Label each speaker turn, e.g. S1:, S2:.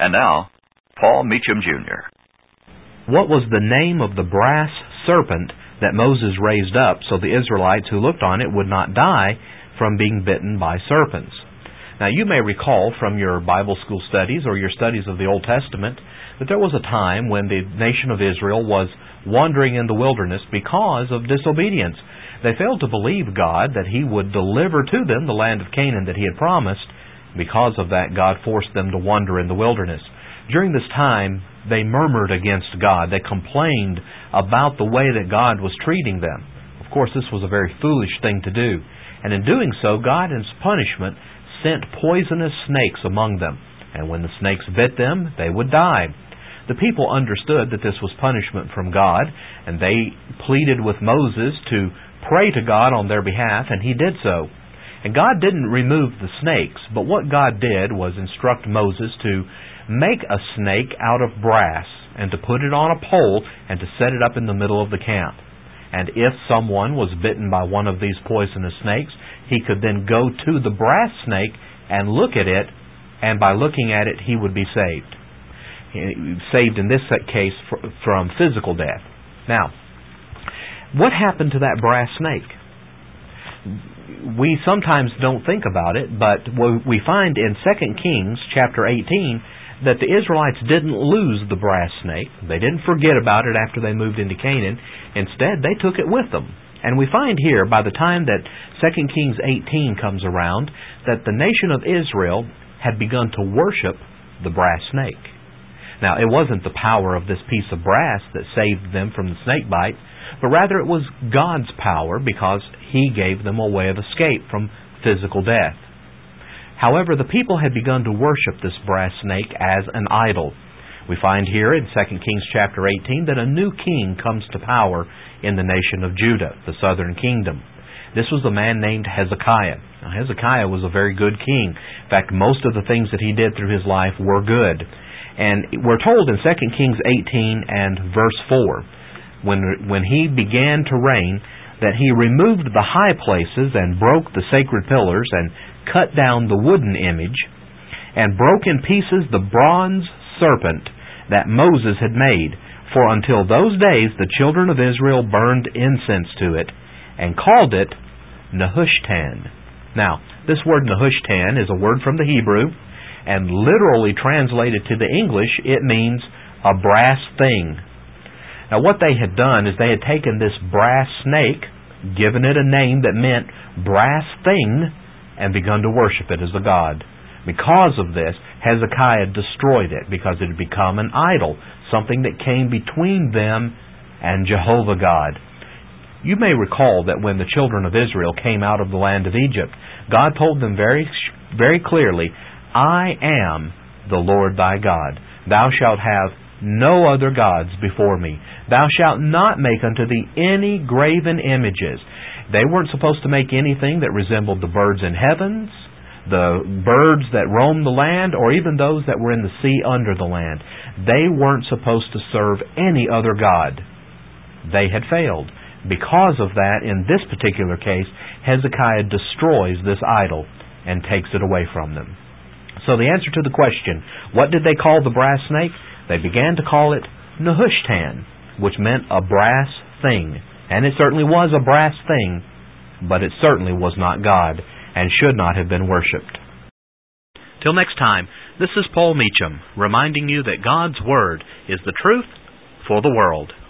S1: And now, Paul Meacham, Jr.
S2: What was the name of the brass serpent that Moses raised up so the Israelites who looked on it would not die from being bitten by serpents? Now, you may recall from your Bible school studies or your studies of the Old Testament that there was a time when the nation of Israel was wandering in the wilderness because of disobedience. They failed to believe God that He would deliver to them the land of Canaan that He had promised. Because of that, God forced them to wander in the wilderness. During this time, they murmured against God. They complained about the way that God was treating them. Of course, this was a very foolish thing to do. And in doing so, God, in His punishment, sent poisonous snakes among them. And when the snakes bit them, they would die. The people understood that this was punishment from God, and they pleaded with Moses to pray to God on their behalf, and he did so. And God didn't remove the snakes, but what God did was instruct Moses to make a snake out of brass and to put it on a pole and to set it up in the middle of the camp. And if someone was bitten by one of these poisonous snakes, he could then go to the brass snake and look at it, and by looking at it, he would be saved. Saved in this case from physical death. Now, what happened to that brass snake? We sometimes don't think about it, but we find in 2 Kings chapter 18 that the Israelites didn't lose the brass snake. They didn't forget about it after they moved into Canaan. Instead, they took it with them. And we find here, by the time that 2 Kings 18 comes around, that the nation of Israel had begun to worship the brass snake. Now, it wasn't the power of this piece of brass that saved them from the snake bite, but rather it was God's power because He gave them a way of escape from physical death. However, the people had begun to worship this brass snake as an idol. We find here in 2 Kings chapter 18 that a new king comes to power in the nation of Judah, the southern kingdom. This was a man named Hezekiah. Now, Hezekiah was a very good king. In fact, most of the things that he did through his life were good. And we're told in 2 Kings 18 and verse 4, when he began to reign, that he removed the high places and broke the sacred pillars and cut down the wooden image and broke in pieces the bronze serpent that Moses had made. For until those days the children of Israel burned incense to it and called it Nehushtan. Now, this word Nehushtan is a word from the Hebrew, and literally translated to the English, it means a brass thing. Now, what they had done is they had taken this brass snake, given it a name that meant brass thing, and begun to worship it as a god. Because of this, Hezekiah destroyed it because it had become an idol, something that came between them and Jehovah God. You may recall that when the children of Israel came out of the land of Egypt, God told them very, very clearly, I am the Lord thy God. Thou shalt have no other gods before me. Thou shalt not make unto thee any graven images. They weren't supposed to make anything that resembled the birds in heavens, the birds that roamed the land, or even those that were in the sea under the land. They weren't supposed to serve any other god. They had failed. Because of that, in this particular case, Hezekiah destroys this idol and takes it away from them. So the answer to the question, what did they call the brass snake? They began to call it Nehushtan, which meant a brass thing. And it certainly was a brass thing, but it certainly was not God and should not have been worshipped. Till next time, this is Paul Meacham, reminding you that God's Word is the truth for the world.